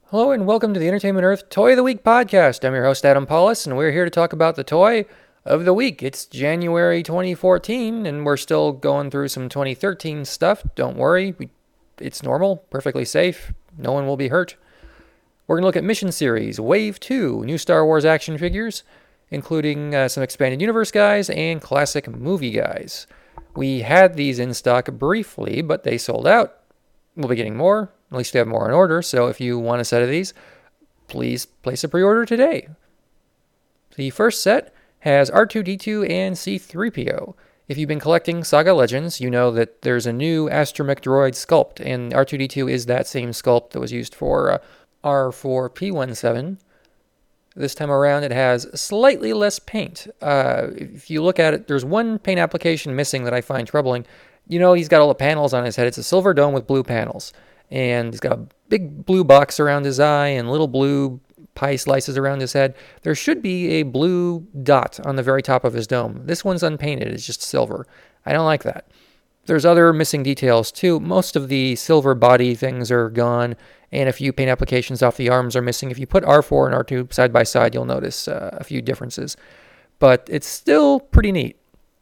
Hello and welcome to the Entertainment Earth Toy of the Week podcast. I'm your host, Adam Paulus, and we're here to talk about the toy of the week. It's January 2014, and we're still going through some 2013 stuff. Don't worry, it's normal, perfectly safe. No one will be hurt. We're going to look at Mission Series, Wave 2, new Star Wars action figures, including some expanded universe guys and classic movie guys. We had these in stock briefly, but they sold out. We'll be getting more. At least we have more on order, so if you want a set of these, please place a pre-order today. The first set has R2-D2 and C-3PO. If you've been collecting Saga Legends, you know that there's a new astromech droid sculpt, and R2-D2 is that same sculpt that was used for R4-P17. This time around, it has slightly less paint. If you look at it, there's one paint application missing that I find troubling. You know, he's got all the panels on his head. It's a silver dome with blue panels. And he's got a big blue box around his eye and little blue pie slices around his head. There should be a blue dot on the very top of his dome. This one's unpainted. It's just silver. I don't like that. There's other missing details too. Most of the silver body things are gone, and a few paint applications off the arms are missing. If you put R4 and R2 side by side, you'll notice a few differences. But it's still pretty neat.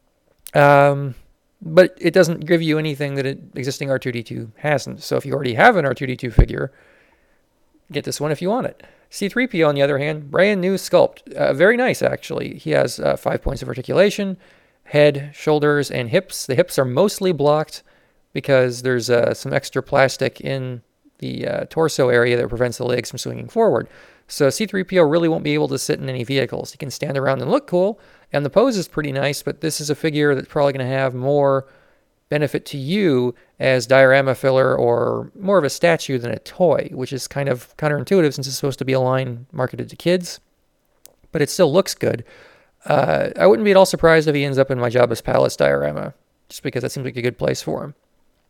But it doesn't give you anything that existing R2-D2 hasn't. So if you already have an R2-D2 figure, get this one if you want it. C-3PO, on the other hand, brand new sculpt. Very nice, actually. He has 5 points of articulation, head, shoulders, and hips. The hips are mostly blocked because there's some extra plastic in the torso area that prevents the legs from swinging forward. So C-3PO really won't be able to sit in any vehicles. He can stand around and look cool, and the pose is pretty nice, but this is a figure that's probably going to have more benefit to you as diorama filler or more of a statue than a toy, which is kind of counterintuitive since it's supposed to be a line marketed to kids, but it still looks good. I wouldn't be at all surprised if he ends up in my Jabba's Palace diorama, just because that seems like a good place for him.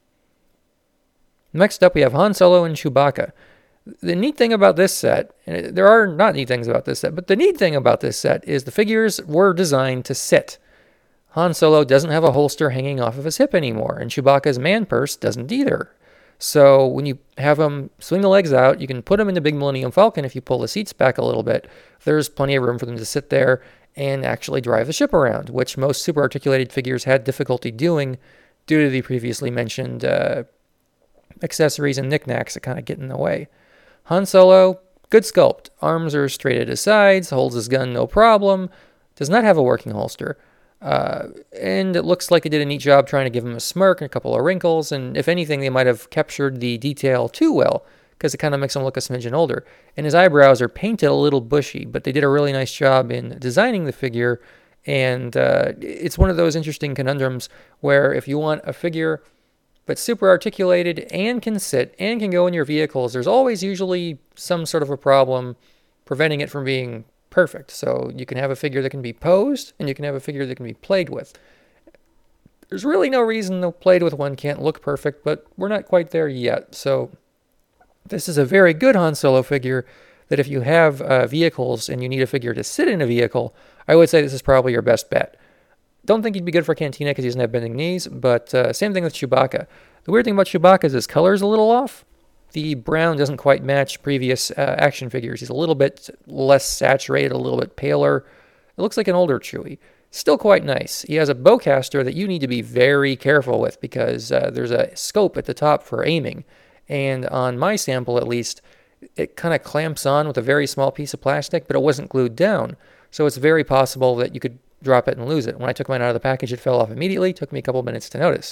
Next up, we have Han Solo and Chewbacca. The neat thing about this set, and there are not neat things about this set, but the neat thing about this set is the figures were designed to sit. Han Solo doesn't have a holster hanging off of his hip anymore, and Chewbacca's man purse doesn't either. So when you have him swing the legs out, you can put him in the big Millennium Falcon if you pull the seats back a little bit. There's plenty of room for them to sit there and actually drive the ship around, which most super articulated figures had difficulty doing due to the previously mentioned accessories and knickknacks that kind of get in the way. Han Solo, good sculpt. Arms are straight at his sides, holds his gun no problem, does not have a working holster. And it looks like it did a neat job trying to give him a smirk and a couple of wrinkles, and if anything, they might have captured the detail too well, because it kind of makes him look a smidgen older. And his eyebrows are painted a little bushy, but they did a really nice job in designing the figure, and it's one of those interesting conundrums where if you want a figure but super articulated and can sit and can go in your vehicles, there's always usually some sort of a problem preventing it from being perfect. So you can have a figure that can be posed, and you can have a figure that can be played with. There's really no reason the played with one can't look perfect, but we're not quite there yet. So this is a very good Han Solo figure that if you have vehicles and you need a figure to sit in a vehicle, I would say this is probably your best bet. Don't think he'd be good for Cantina because he doesn't have bending knees, but same thing with Chewbacca. The weird thing about Chewbacca is his color is a little off. The brown doesn't quite match previous action figures. He's a little bit less saturated, a little bit paler. It looks like an older Chewie. Still quite nice. He has a bowcaster that you need to be very careful with because there's a scope at the top for aiming. And on my sample, at least, it kind of clamps on with a very small piece of plastic, but it wasn't glued down. So it's very possible that you could drop it and lose it. When I took mine out of the package, it fell off immediately. It took me a couple minutes to notice.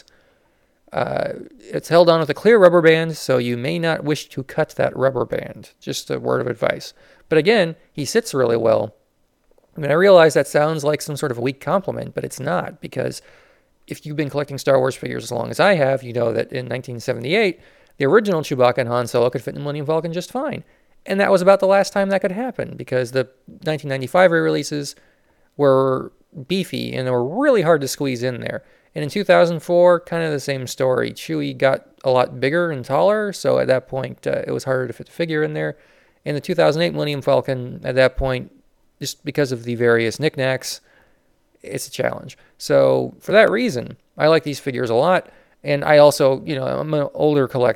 It's held on with a clear rubber band, so you may not wish to cut that rubber band. Just a word of advice. But again, he sits really well. I mean, I realize that sounds like some sort of a weak compliment, but it's not, because if you've been collecting Star Wars figures as long as I have, you know that in 1978, the original Chewbacca and Han Solo could fit in the Millennium Falcon just fine. And that was about the last time that could happen, because the 1995 re-releases were beefy and they were really hard to squeeze in there. And in 2004, kind of the same story. Chewie got a lot bigger and taller, so at that point, it was harder to fit the figure in there. And the 2008 Millennium Falcon, at that point, just because of the various knickknacks, it's a challenge. So for that reason, I like these figures a lot. And I also, I'm an older collector.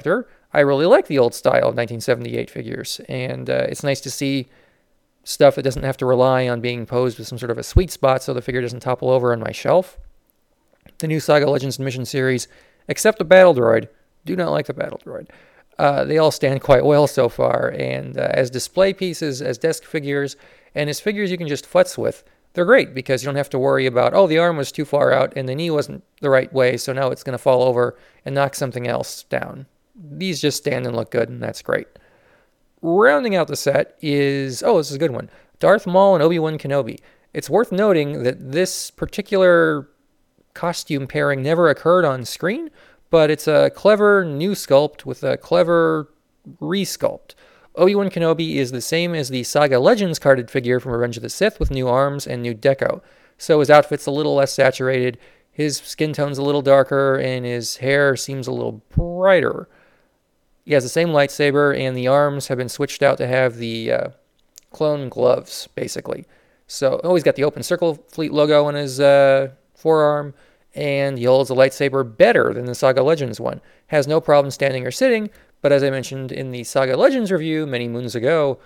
I really like the old style of 1978 figures, and it's nice to see stuff that doesn't have to rely on being posed with some sort of a sweet spot so the figure doesn't topple over on my shelf. The new Saga Legends Mission series, except the Battle Droid, do not like the Battle Droid. They all stand quite well so far, and as display pieces, as desk figures, and as figures you can just futz with, they're great because you don't have to worry about, oh, the arm was too far out and the knee wasn't the right way, so now it's going to fall over and knock something else down. These just stand and look good, and that's great. Rounding out the set is, this is a good one, Darth Maul and Obi-Wan Kenobi. It's worth noting that this particular costume pairing never occurred on screen, but it's a clever new sculpt with a clever resculpt. Obi-Wan Kenobi is the same as the Saga Legends carded figure from Revenge of the Sith with new arms and new deco. So his outfit's a little less saturated, his skin tone's a little darker, and his hair seems a little brighter. He has the same lightsaber, and the arms have been switched out to have the clone gloves, basically. So, he's got the Open Circle Fleet logo on his forearm, and he holds the lightsaber better than the Saga Legends one. Has no problem standing or sitting, but as I mentioned in the Saga Legends review many moons ago,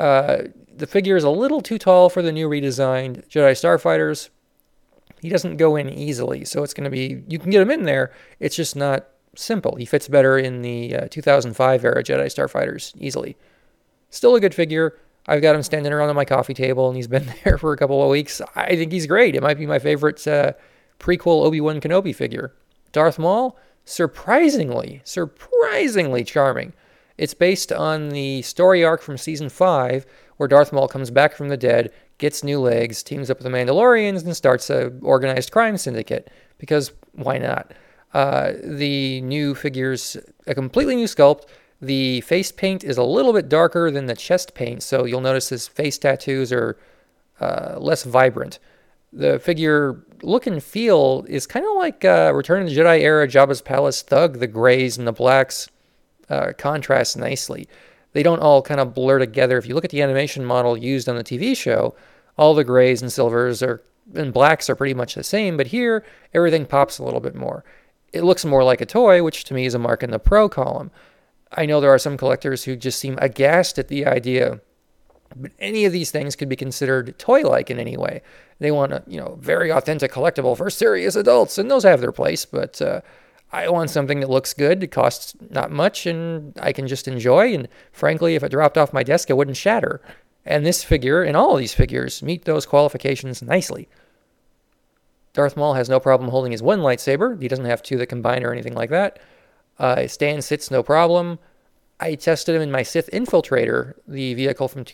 the figure is a little too tall for the new redesigned Jedi Starfighters. He doesn't go in easily, so it's going to be, you can get him in there, it's just not simple. He fits better in the 2005 era Jedi Starfighters easily. Still a good figure. I've got him standing around on my coffee table, and he's been there for a couple of weeks. I think he's great. It might be my favorite prequel Obi-Wan Kenobi figure. Darth Maul, surprisingly charming. It's based on the story arc from Season 5, where Darth Maul comes back from the dead, gets new legs, teams up with the Mandalorians, and starts an organized crime syndicate. Because why not? The new figure's a completely new sculpt. The face paint is a little bit darker than the chest paint, so you'll notice his face tattoos are less vibrant. The figure look and feel is kind of like Return of the Jedi era Jabba's Palace Thug. The grays and the blacks contrast nicely. They don't all kind of blur together. If you look at the animation model used on the TV show, all the grays and silvers and blacks are pretty much the same, but here everything pops a little bit more. It looks more like a toy, which to me is a mark in the pro column. I know there are some collectors who just seem aghast at the idea, but any of these things could be considered toy-like in any way. They want a, very authentic collectible for serious adults, and those have their place, but I want something that looks good, it costs not much, and I can just enjoy, and frankly, if it dropped off my desk, it wouldn't shatter. And this figure, and all of these figures, meet those qualifications nicely. Darth Maul has no problem holding his one lightsaber. He doesn't have two that combine or anything like that. Stand sits no problem. I tested him in my Sith Infiltrator, the vehicle from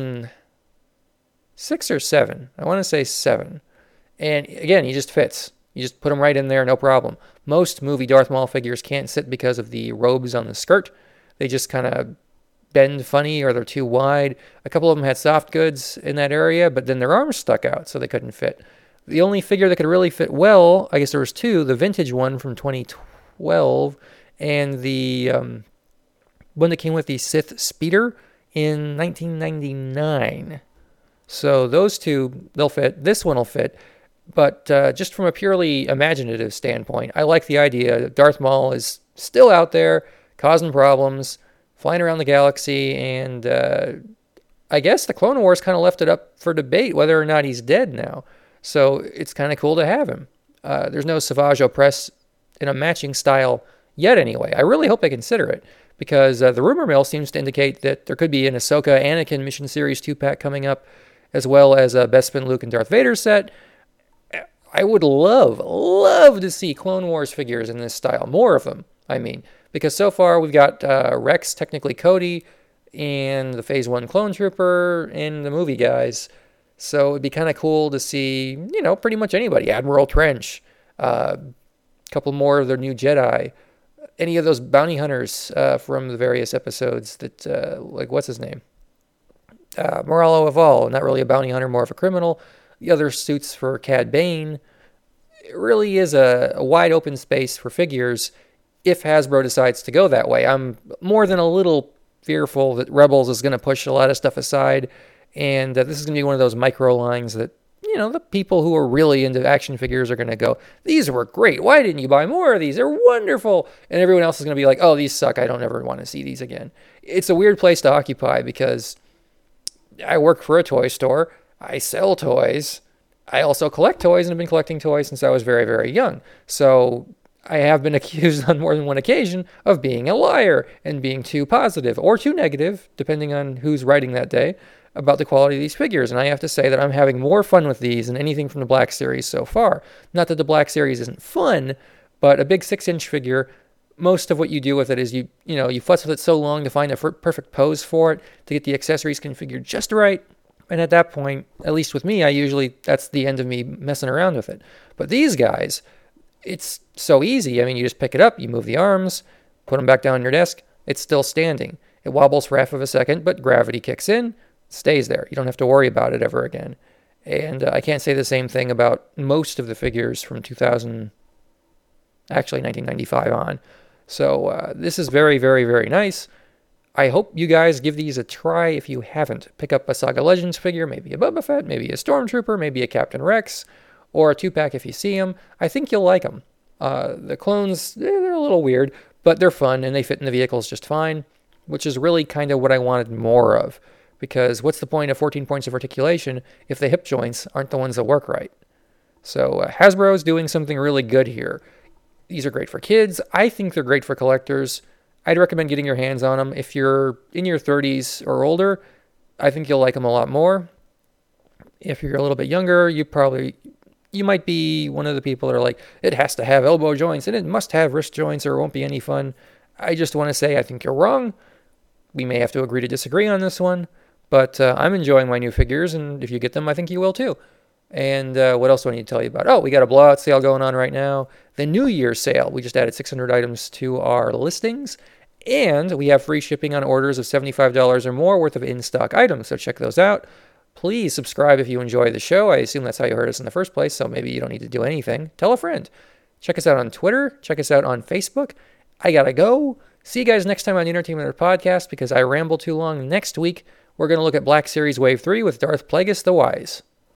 2006 or 7. I want to say 7. And again, he just fits. You just put him right in there, no problem. Most movie Darth Maul figures can't sit because of the robes on the skirt. They just kind of bend funny or they're too wide. A couple of them had soft goods in that area, but then their arms stuck out, so they couldn't fit. The only figure that could really fit well, I guess there was two, the vintage one from 2012 and the one that came with the Sith Speeder in 1999. So those two, they'll fit. This one will fit. But just from a purely imaginative standpoint, I like the idea that Darth Maul is still out there, causing problems, flying around the galaxy, and I guess the Clone Wars kind of left it up for debate whether or not he's dead now. So it's kind of cool to have him. There's no Savage Opress in a matching style yet anyway. I really hope they consider it, because the rumor mill seems to indicate that there could be an Ahsoka Anakin Mission Series 2-pack coming up, as well as a Bespin Luke and Darth Vader set. I would love to see Clone Wars figures in this style. More of them, I mean. Because so far we've got Rex, technically Cody, and the Phase 1 Clone Trooper, and the movie guys. So it'd be kind of cool to see, pretty much anybody. Admiral Trench, a couple more of their new Jedi, any of those bounty hunters from the various episodes that, like, what's his name? Moralo Eval, not really a bounty hunter, more of a criminal. The other suits for Cad Bane. It really is a wide open space for figures if Hasbro decides to go that way. I'm more than a little fearful that Rebels is going to push a lot of stuff aside, and that this is going to be one of those micro lines that the people who are really into action figures are going to go, these were great. Why didn't you buy more of these? They're wonderful. And everyone else is going to be like, oh, these suck. I don't ever want to see these again. It's a weird place to occupy because I work for a toy store. I sell toys. I also collect toys and have been collecting toys since I was very, very young. So I have been accused on more than one occasion of being a liar and being too positive or too negative, depending on who's writing that day, about the quality of these figures. And I have to say that I'm having more fun with these than anything from the Black Series so far. Not that the Black Series isn't fun, but a big 6-inch figure, most of what you do with it is you futz with it so long to find a perfect pose for it, to get the accessories configured just right. And at that point, at least with me, that's the end of me messing around with it. But these guys, it's so easy. I mean, you just pick it up, you move the arms, put them back down on your desk, it's still standing. It wobbles for half of a second, but gravity kicks in, stays there. You don't have to worry about it ever again. And I can't say the same thing about most of the figures from 1995 on. So this is very, very, very nice. I hope you guys give these a try if you haven't. Pick up a Saga Legends figure, maybe a Boba Fett, maybe a Stormtrooper, maybe a Captain Rex, or a 2-pack if you see them. I think you'll like them. The clones, they're a little weird, but they're fun and they fit in the vehicles just fine, which is really kind of what I wanted more of. Because what's the point of 14 points of articulation if the hip joints aren't the ones that work right? So Hasbro's doing something really good here. These are great for kids. I think they're great for collectors. I'd recommend getting your hands on them. If you're in your 30s or older, I think you'll like them a lot more. If you're a little bit younger, you might be one of the people that are like, it has to have elbow joints and it must have wrist joints or it won't be any fun. I just want to say I think you're wrong. We may have to agree to disagree on this one, but I'm enjoying my new figures, and if you get them, I think you will too. And what else do I need to tell you about? Oh, we got a blowout sale going on right now. The New Year's sale. We just added 600 items to our listings. And we have free shipping on orders of $75 or more worth of in-stock items, so check those out. Please subscribe if you enjoy the show. I assume that's how you heard us in the first place, so maybe you don't need to do anything. Tell a friend. Check us out on Twitter. Check us out on Facebook. I gotta go. See you guys next time on the Entertainment Podcast because I ramble too long. Next week, we're going to look at Black Series Wave 3 with Darth Plagueis the Wise.